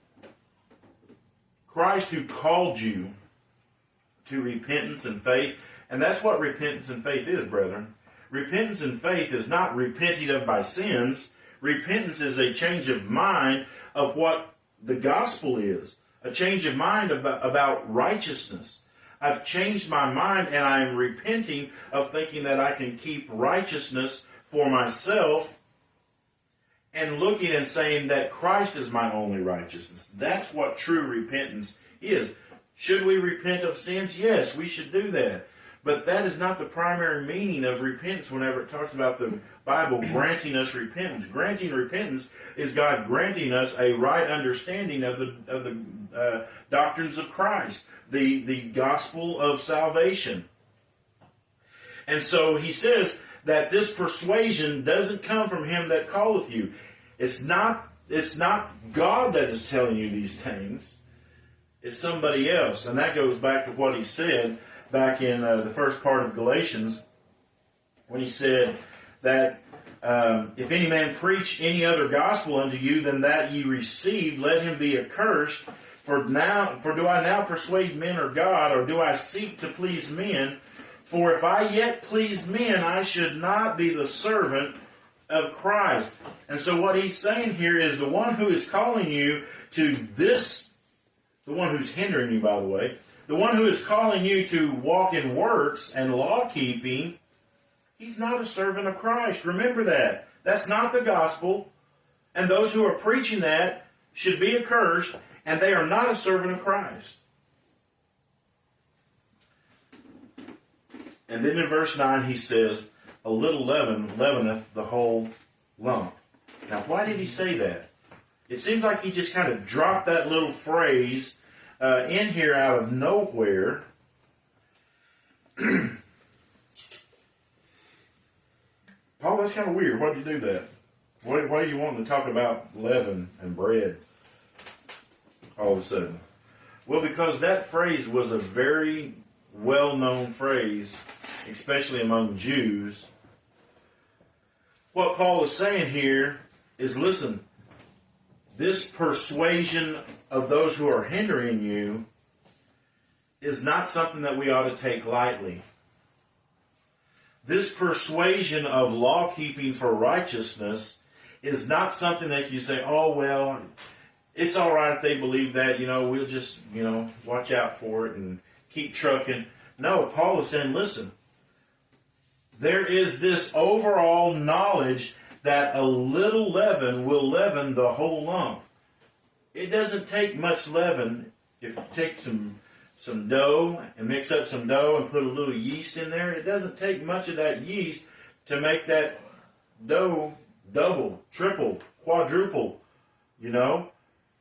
Christ who called you to repentance and faith, and that's what repentance and faith is, brethren. Repentance and faith is not repenting of my sins. Repentance is a change of mind of what the gospel is. A change of mind about righteousness. I've changed my mind and I'm repenting of thinking that I can keep righteousness for myself. and looking and saying that Christ is my only righteousness. That's what true repentance is. Should we repent of sins? Yes, we should do that. But that is not the primary meaning of repentance whenever it talks about the Bible granting us repentance. Granting repentance is God granting us a right understanding of the doctrines of Christ, the gospel of salvation. And so he says that this persuasion doesn't come from him that calleth you. It's not God that is telling you these things. It's somebody else. And that goes back to what he said back in the first part of Galatians, when he said that if any man preach any other gospel unto you than that ye received, let him be accursed. For do I now persuade men or God, or do I seek to please men? For if I yet please men, I should not be the servant of Christ. And so what he's saying here is the one who is calling you to this, the one who's hindering you, by the way, the one who is calling you to walk in works and law-keeping, he's not a servant of Christ. Remember that. That's not the gospel. And those who are preaching that should be accursed, and they are not a servant of Christ. And then in verse 9 he says, a little leaven leaveneth the whole lump. Now why did he say that? It seems like he just kind of dropped that little phrase in here out of nowhere. Paul, that's kind of weird. Why did you do that? Why are you wanting to talk about leaven and bread all of a sudden? Well, because that phrase was a very well-known phrase, especially among Jews. What Paul is saying here is, listen, this persuasion of those who are hindering you is not something that we ought to take lightly. This persuasion of law-keeping for righteousness is not something that you say, oh, well, it's all right if they believe that, we'll just, watch out for it and keep trucking. No, Paul is saying, listen, there is this overall knowledge that a little leaven will leaven the whole lump. It doesn't take much leaven. If you take some dough and mix up some dough and put a little yeast in there, it doesn't take much of that yeast to make that dough double, triple, quadruple, And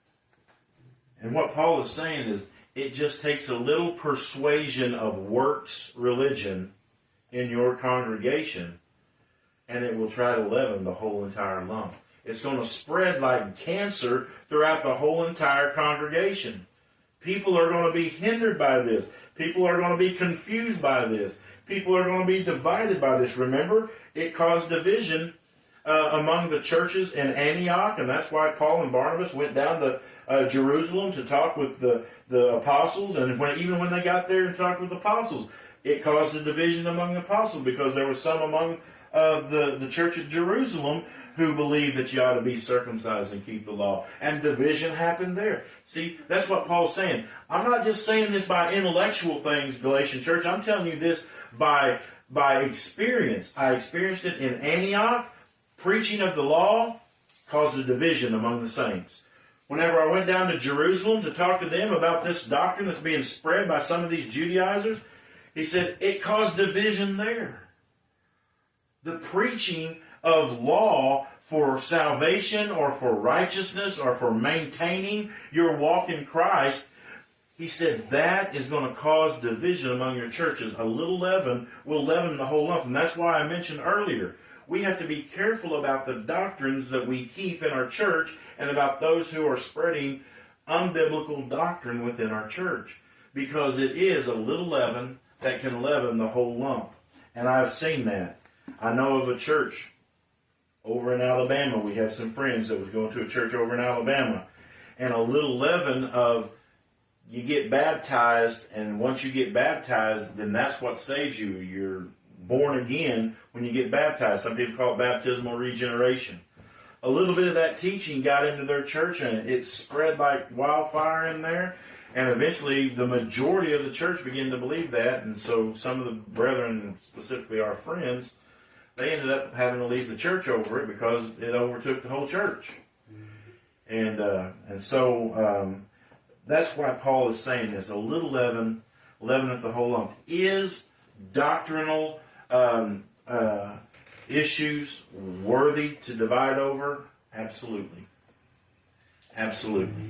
what Paul is saying is, it just takes a little persuasion of works religion in your congregation, and it will try to leaven the whole entire lump. It's going to spread like cancer throughout the whole entire congregation. People are going to be hindered by this. People are going to be confused by this. People are going to be divided by this. Remember, it caused division among the churches in Antioch, and that's why Paul and Barnabas went down to Jerusalem to talk with the apostles, and even when they got there and talked with the apostles, it caused a division among the apostles, because there were some among the church at Jerusalem who believed that you ought to be circumcised and keep the law. And division happened there. See, that's what Paul's saying. I'm not just saying this by intellectual things, Galatian church. I'm telling you this by experience. I experienced it in Antioch. Preaching of the law caused a division among the saints. Whenever I went down to Jerusalem to talk to them about this doctrine that's being spread by some of these Judaizers, he said it caused division there. The preaching of law for salvation or for righteousness or for maintaining your walk in Christ, he said that is going to cause division among your churches. A little leaven will leaven the whole lump. And that's why I mentioned earlier, we have to be careful about the doctrines that we keep in our church and about those who are spreading unbiblical doctrine within our church. Because it is a little leaven that can leaven the whole lump. And I've seen that. I know of a church over in Alabama. We have some friends that was going to a church over in Alabama. And a little leaven of you get baptized, and once you get baptized, then that's what saves you. You're born again when you get baptized. Some people call it baptismal regeneration. A little bit of that teaching got into their church, and it spread like wildfire in there. And eventually the majority of the church began to believe that. And so some of the brethren, specifically our friends, they ended up having to leave the church over it because it overtook the whole church. And so that's why Paul is saying this. A little leaven, leaveneth the whole lump. Is doctrinal issues worthy to divide over? Absolutely. Absolutely.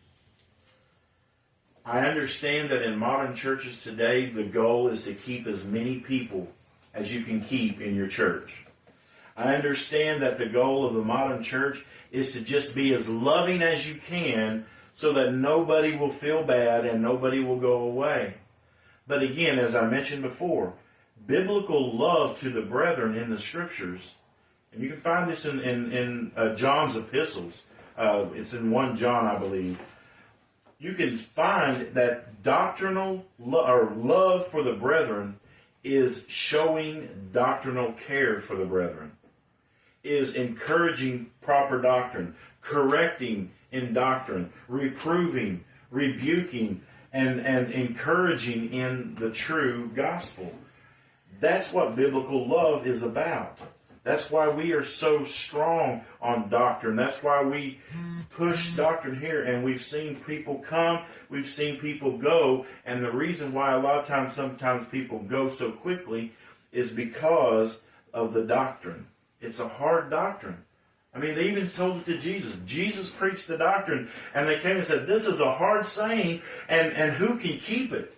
I understand that in modern churches today, the goal is to keep as many people as you can keep in your church. I understand that the goal of the modern church is to just be as loving as you can so that nobody will feel bad and nobody will go away. But again, as I mentioned before, biblical love to the brethren in the scriptures, and you can find this in John's epistles. It's in 1 John, I believe. You can find that doctrinal love for the brethren is showing doctrinal care for the brethren, is encouraging proper doctrine, correcting in doctrine, reproving, rebuking, and encouraging in the true gospel. That's what biblical love is about. That's why we are so strong on doctrine. That's why we push doctrine here, and we've seen people come, we've seen people go, and the reason why a lot of times, sometimes people go so quickly is because of the doctrine. It's a hard doctrine. I mean, they even told it to Jesus. Jesus preached the doctrine, and they came and said, this is a hard saying, and who can keep it?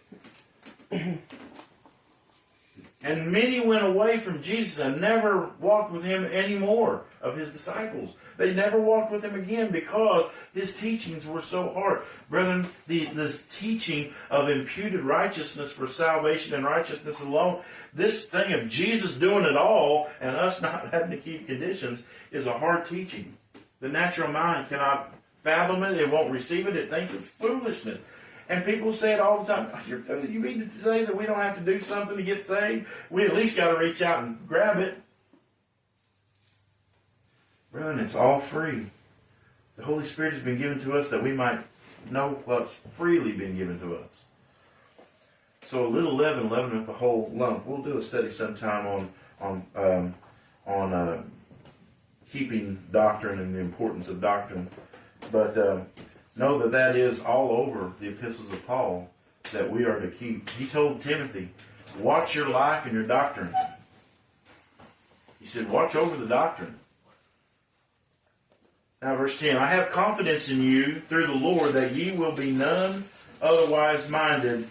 And many went away from Jesus and never walked with him anymore of his disciples. They never walked with him again because his teachings were so hard. Brethren, this teaching of imputed righteousness for salvation and righteousness alone, this thing of Jesus doing it all and us not having to keep conditions is a hard teaching. The natural mind cannot fathom it. It won't receive it. It thinks it's foolishness. And people say it all the time. You mean to say that we don't have to do something to get saved? We at least got to reach out and grab it. Brethren, it's all free. The Holy Spirit has been given to us that we might know what's freely been given to us. So a little leaven leaveneth the whole lump. We'll do a study sometime on keeping doctrine and the importance of doctrine. But know that is all over the epistles of Paul that we are to keep. He told Timothy, watch your life and your doctrine. He said, watch over the doctrine. Now verse 10, I have confidence in you through the Lord that ye will be none otherwise minded,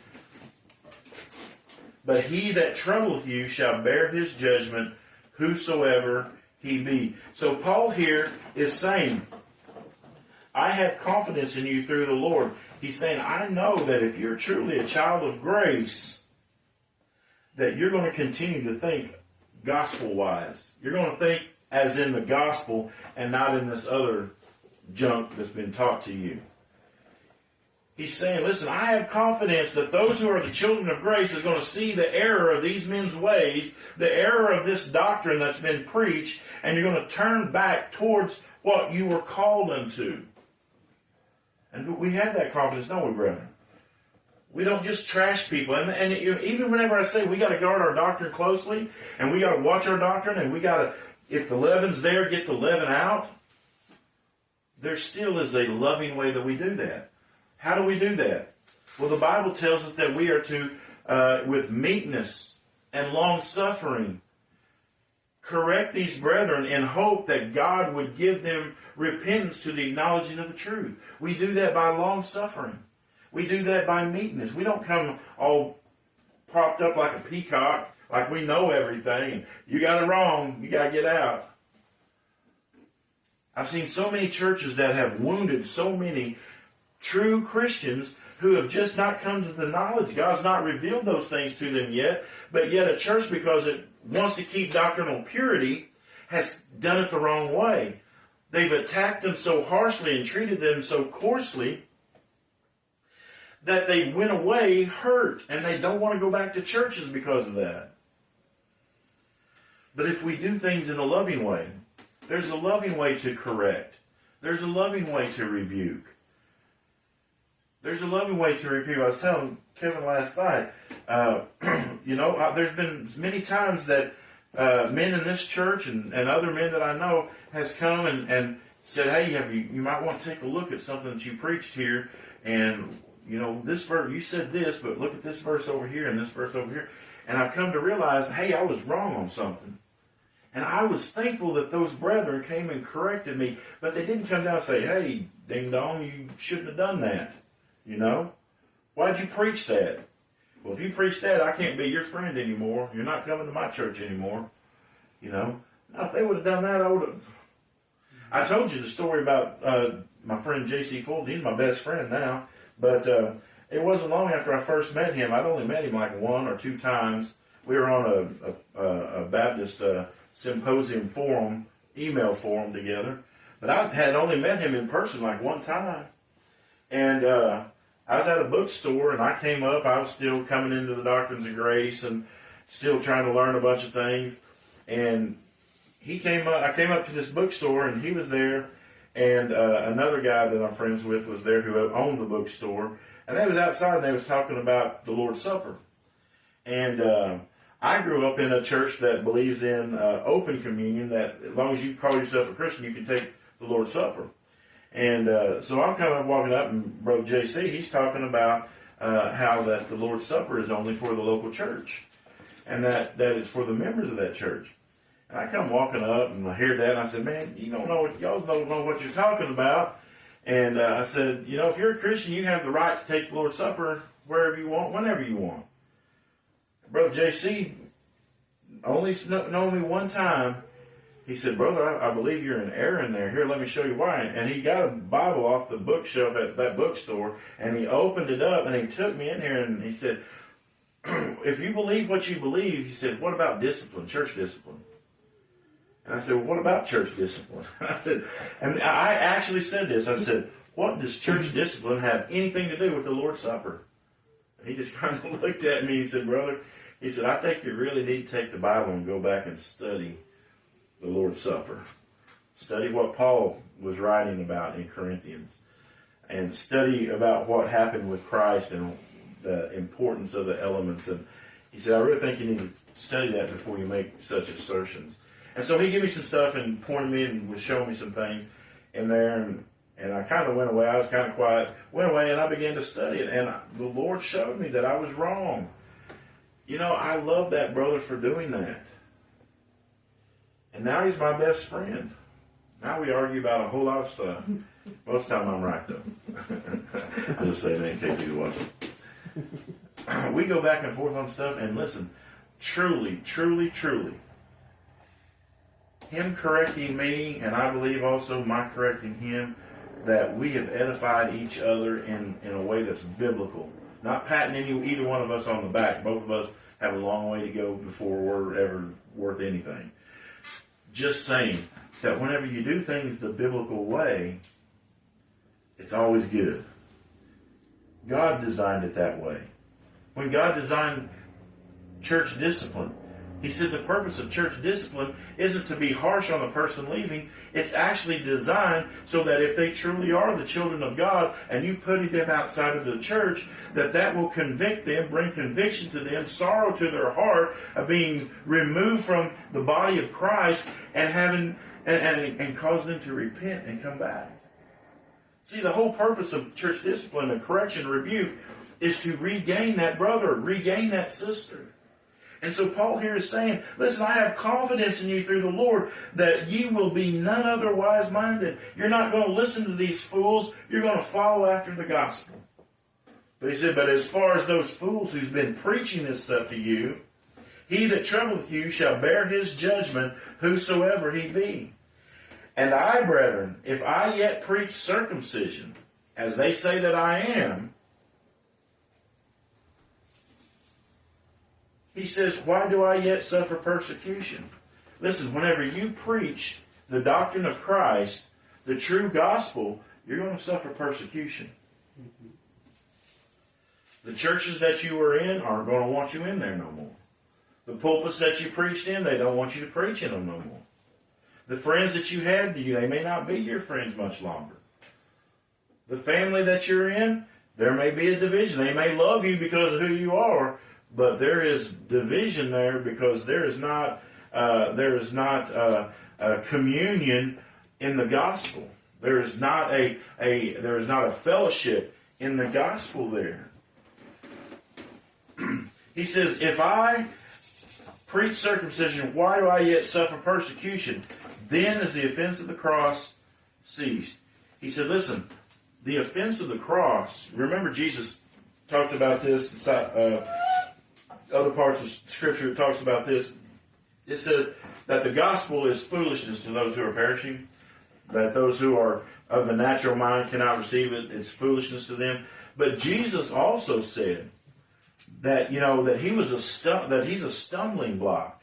but he that troubleth you shall bear his judgment, whosoever he be. So Paul here is saying, I have confidence in you through the Lord. He's saying, I know that if you're truly a child of grace, that you're going to continue to think gospel-wise. You're going to think as in the gospel and not in this other junk that's been taught to you. He's saying, listen, I have confidence that those who are the children of grace are going to see the error of these men's ways, the error of this doctrine that's been preached, and you're going to turn back towards what you were called unto. And we have that confidence, don't we, brethren? We don't just trash people. And even whenever I say we got to guard our doctrine closely, and we got to watch our doctrine, and we got to, if the leaven's there, get the leaven out, there still is a loving way that we do that. How do we do that? Well, the Bible tells us that we are to, with meekness and long-suffering, correct these brethren in hope that God would give them repentance to the acknowledging of the truth. We do that by long-suffering. We do that by meekness. We don't come all propped up like a peacock, like we know everything, and you got it wrong, you got to get out. I've seen so many churches that have wounded so many true Christians who have just not come to the knowledge. God's not revealed those things to them yet, but yet a church, because it wants to keep doctrinal purity, has done it the wrong way. They've attacked them so harshly and treated them so coarsely that they went away hurt, and they don't want to go back to churches because of that. But if we do things in a loving way, there's a loving way to correct. There's a loving way to rebuke. There's a loving way to rebuke. I was telling Kevin last night, there's been many times that men in this church and other men that I know has come and said, hey, you might want to take a look at something that you preached here, and this verse, you said this, but look at this verse over here and this verse over here. And I've come to realize, hey, I was wrong on something. And I was thankful that those brethren came and corrected me, but they didn't come down and say, hey, ding dong, you shouldn't have done that. Why'd you preach that? Well, if you preach that, I can't be your friend anymore. You're not coming to my church anymore. Now, if they would have done that, I would have. I told you the story about my friend J.C. Fulton. He's my best friend now. But it wasn't long after I first met him. I'd only met him like 1 or 2 times. We were on a Baptist symposium forum, email forum together. But I had only met him in person like 1 time. And I was at a bookstore, and I came up. I was still coming into the Doctrines of Grace and still trying to learn a bunch of things. And he came up. I came up to this bookstore, and he was there. And another guy that I'm friends with was there who owned the bookstore. And they was outside, and they was talking about the Lord's Supper. And I grew up in a church that believes in open communion, that as long as you call yourself a Christian, you can take the Lord's Supper. And so I'm kind of walking up, and Brother J.C., he's talking about how that the Lord's Supper is only for the local church, and that it's for the members of that church. And I come walking up, and I hear that, and I said, man, y'all don't know what you're talking about. And I said, if you're a Christian, you have the right to take the Lord's Supper wherever you want, whenever you want. Brother J.C. only known me 1 time. He said, brother, I believe you're in error in there. Here, let me show you why. And he got a Bible off the bookshelf at that bookstore, and he opened it up, and he took me in here, and he said, if you believe what you believe, he said, what about discipline, church discipline? And I said, well, what about church discipline? I said, and I actually said this. I said, what does church discipline have anything to do with the Lord's Supper? And he just kind of looked at me. He said, brother, he said, I think you really need to take the Bible and go back and study the Lord's Supper. Study what Paul was writing about in Corinthians. And study about what happened with Christ and the importance of the elements. And he said, I really think you need to study that before you make such assertions. And so he gave me some stuff and pointed me and was showing me some things in there. And I kind of went away. I was kind of quiet. Went away, and I began to study it. And the Lord showed me that I was wrong. I love that brother for doing that. And now he's my best friend. Now we argue about a whole lot of stuff. Most of the time I'm right, though. I'm just saying that in case he's watching. We go back and forth on stuff, and listen, truly, truly, truly, him correcting me, and I believe also my correcting him, that we have edified each other in a way that's biblical. Not patting either one of us on the back. Both of us have a long way to go before we're ever worth anything. Just saying that whenever you do things the biblical way, it's always good. God designed it that way. When God designed church discipline, he said the purpose of church discipline isn't to be harsh on the person leaving. It's actually designed so that if they truly are the children of God and you putting them outside of the church, that will convict them, bring conviction to them, sorrow to their heart of being removed from the body of Christ and cause them to repent and come back. See, the whole purpose of church discipline and correction, rebuke, is to regain that brother, regain that sister. And so Paul here is saying, listen, I have confidence in you through the Lord that you will be none otherwise minded. You're not going to listen to these fools. You're going to follow after the gospel. But he said, but as far as those fools who's been preaching this stuff to you, he that troubleth you shall bear his judgment, whosoever he be. And I, brethren, if I yet preach circumcision, as they say that I am, he says, why do I yet suffer persecution? Listen, whenever you preach the doctrine of Christ, the true gospel, you're going to suffer persecution. Mm-hmm. The churches that you are in aren't going to want you in there no more. The pulpits that you preached in, they don't want you to preach in them no more. The friends that you had, they may not be your friends much longer. The family that you're in, there may be a division. They may love you because of who you are, but there is division there because there is not communion in the gospel. There is not a fellowship in the gospel there. He says, if I preach circumcision, why do I yet suffer persecution? Then is the offense of the cross ceased. He said, listen, the offense of the cross, remember Jesus talked about this, other parts of Scripture it talks about this. It says that the gospel is foolishness to those who are perishing, that those who are of the natural mind cannot receive it. It's foolishness to them. But Jesus also said that, that he's a stumbling block.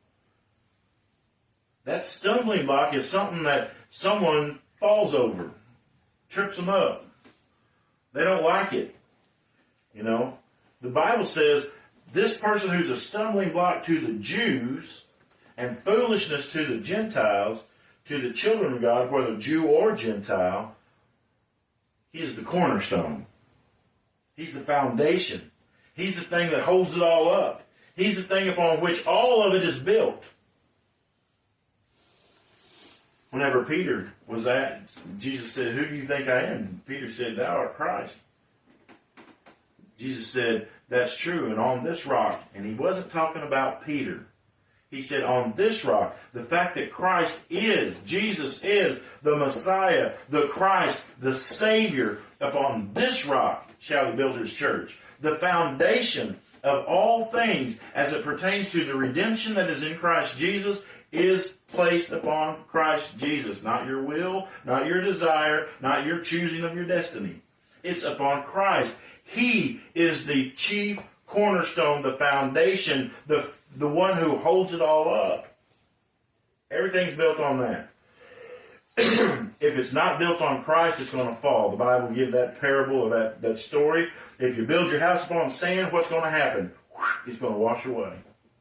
That stumbling block is something that someone falls over, trips them up. They don't like it. The Bible says this person who's a stumbling block to the Jews and foolishness to the Gentiles, to the children of God, whether Jew or Gentile, he is the cornerstone. He's the foundation. He's the thing that holds it all up. He's the thing upon which all of it is built. Whenever Peter was asked, Jesus said, who do you think I am? Peter said, thou art Christ. Jesus said, that's true, and on this rock, and he wasn't talking about Peter. He said, on this rock, the fact that Jesus is the Messiah, the Christ, the Savior, upon this rock shall he build his church. The foundation of all things as it pertains to the redemption that is in Christ Jesus is placed upon Christ Jesus. Not your will, not your desire, not your choosing of your destiny. It's upon Christ. He is the chief cornerstone, the foundation, the one who holds it all up. Everything's built on that. If it's not built on Christ, it's going to fall. The Bible gives that parable of that story. If you build your house upon sand, what's going to happen? It's going to wash away.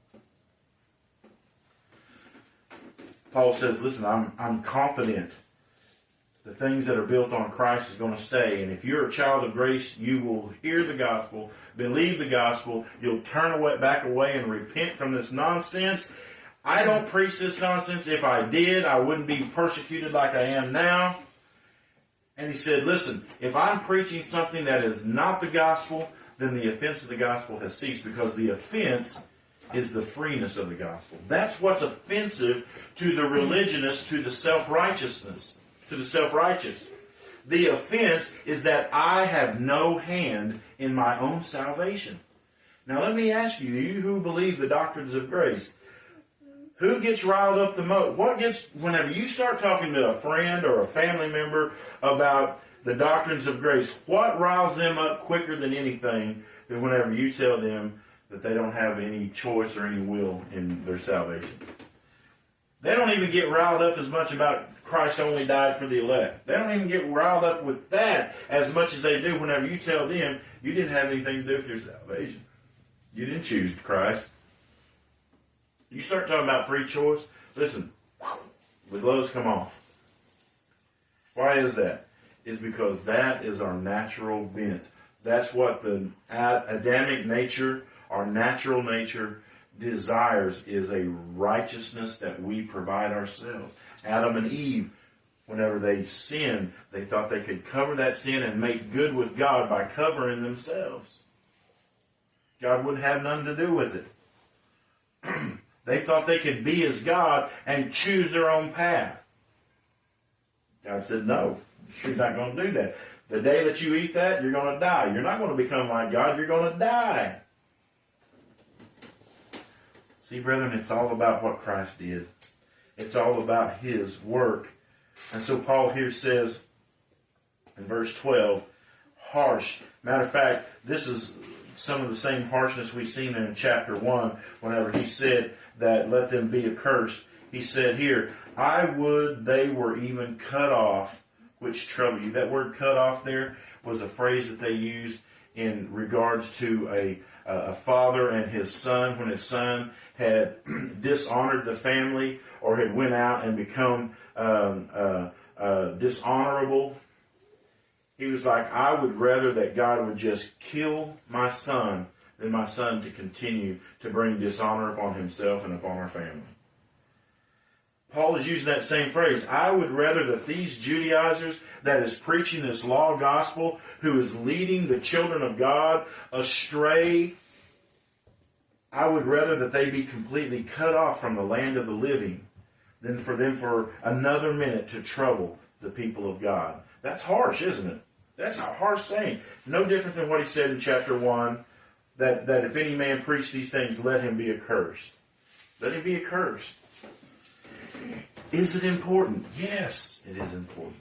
Paul says, listen, I'm confident the things that are built on Christ is going to stay. And if you're a child of grace, you will hear the gospel, believe the gospel, you'll turn back away and repent from this nonsense. I don't preach this nonsense. If I did, I wouldn't be persecuted like I am now. And he said, listen, if I'm preaching something that is not the gospel, then the offense of the gospel has ceased, because the offense is the freeness of the gospel. That's what's offensive to the religionist, to the self-righteousness, to the self-righteous. The offense is that I have no hand in my own salvation. Now let me ask you, you who believe the doctrines of grace, who gets riled up the most? Whenever you start talking to a friend or a family member about the doctrines of grace, what riles them up quicker than anything than whenever you tell them that they don't have any choice or any will in their salvation? They don't even get riled up as much about Christ only died for the elect. They don't even get riled up with that as much as they do whenever you tell them you didn't have anything to do with your salvation. You didn't choose Christ. You start talking about free choice, listen, the gloves come off. Why is that? It's because that is our natural bent. That's what the Adamic nature, our natural nature, desires, is a righteousness that we provide ourselves. Adam and Eve, whenever they sinned, they thought they could cover that sin and make good with God by covering themselves. God wouldn't have nothing to do with it. They thought they could be as God and choose their own path. God said, no, you're not going to do that. The day that you eat that, you're going to die. You're not going to become like God. You're going to die. See, brethren, it's all about what Christ did. It's all about His work. And so Paul here says in verse 12, harsh. Matter of fact, this is some of the same harshness we've seen in chapter 1 whenever he said that let them be accursed. He said here, I would they were even cut off, which trouble you. That word cut off there was a phrase that they used in regards to a father and his son, when his son had dishonored the family or had went out and become dishonorable. He was like, I would rather that God would just kill my son than my son to continue to bring dishonor upon himself and upon our family. Paul is using that same phrase. I would rather that these Judaizers that is preaching this law gospel, who is leading the children of God astray, I would rather that they be completely cut off from the land of the living than for them for another minute to trouble the people of God. That's harsh, isn't it? That's a harsh saying. No different than what he said in chapter 1, that if any man preach these things, let him be accursed. Let him be accursed. Is it important? Yes, it is important.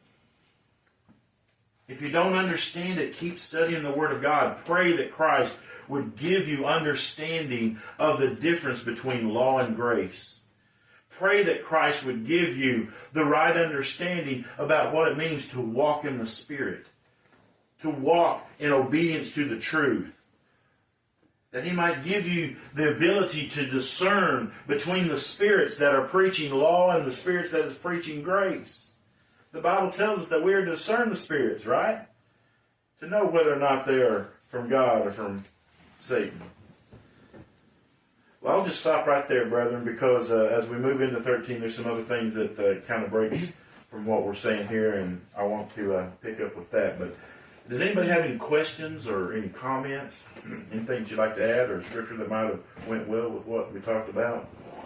If you don't understand it, keep studying the Word of God. Pray that Christ would give you understanding of the difference between law and grace. Pray that Christ would give you the right understanding about what it means to walk in the Spirit, to walk in obedience to the truth. That He might give you the ability to discern between the spirits that are preaching law and the spirits that is preaching grace. The Bible tells us that we are to discern the spirits, right? To know whether or not they are from God or from Satan. Well, I'll just stop right there, brethren, because as we move into 13, there's some other things that kind of breaks from what we're saying here, and I want to pick up with that. But does anybody have any questions or any comments? Anything you'd like to add, or scripture that might have went well with what we talked about?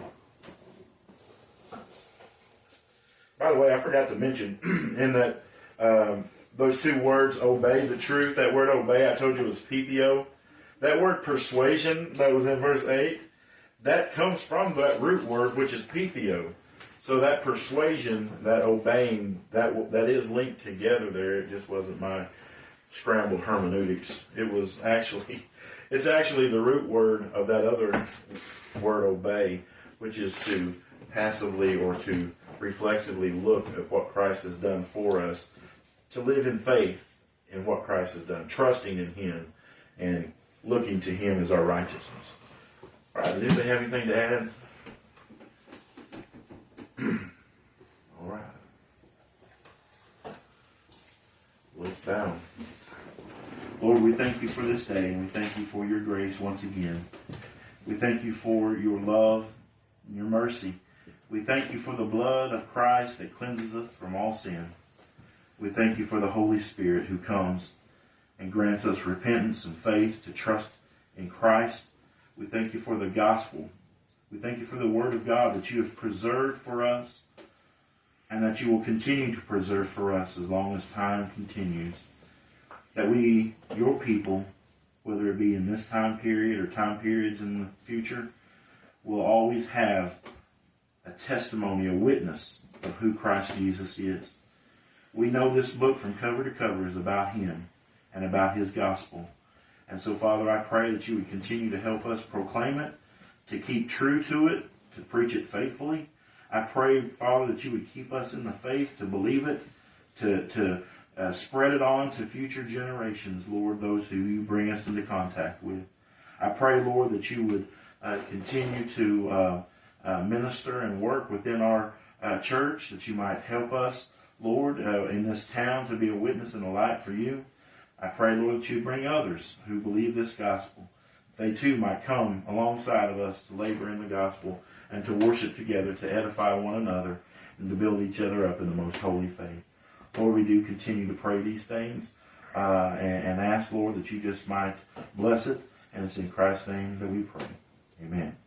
By the way, I forgot to mention in that those two words, obey the truth, that word obey, I told you was pitheo. That word persuasion that was in verse 8, that comes from that root word, which is pitheo. So that persuasion, that obeying, that is linked together there. It just wasn't my scrambled hermeneutics. It's actually the root word of that other word obey, which is to passively or to reflexively look at what Christ has done for us, to live in faith in what Christ has done, trusting in Him and looking to Him as our righteousness. All right, does anybody have anything to add? All right. Let's bow. Lord, we thank You for this day, and we thank You for Your grace once again. We thank You for Your love and Your mercy. We thank You for the blood of Christ that cleanses us from all sin. We thank You for the Holy Spirit who comes and grants us repentance and faith to trust in Christ. We thank You for the gospel. We thank You for the Word of God that You have preserved for us and that You will continue to preserve for us as long as time continues. That we, Your people, whether it be in this time period or time periods in the future, will always have a testimony, a witness of who Christ Jesus is. We know this book from cover to cover is about Him and about His gospel. And so, Father, I pray that You would continue to help us proclaim it, to keep true to it, to preach it faithfully. I pray, Father, that You would keep us in the faith, to believe it, to spread it on to future generations, Lord, those who You bring us into contact with. I pray, Lord, that You would continue to minister and work within our church, that You might help us, Lord, in this town to be a witness and a light for You. I pray, Lord, that You bring others who believe this gospel. They too might come alongside of us to labor in the gospel and to worship together, to edify one another, and to build each other up in the most holy faith. Lord, we do continue to pray these things and ask, Lord, that You just might bless it. And it's in Christ's name that we pray. Amen.